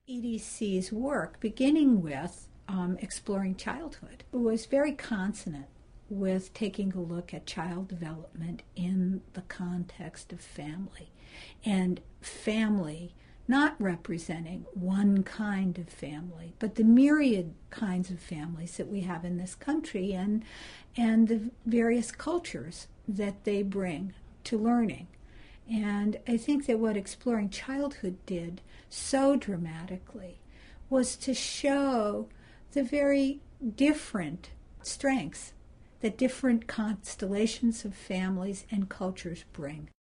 EDC's work, beginning with exploring childhood, was very consonant with taking a look at child development in the context of family, and family not representing one kind of family, but the myriad kinds of families that we have in this country, and the various cultures that they bring to learning. And I think that what Exploring Childhood did so dramatically was to show the very different strengths that different constellations of families and cultures bring.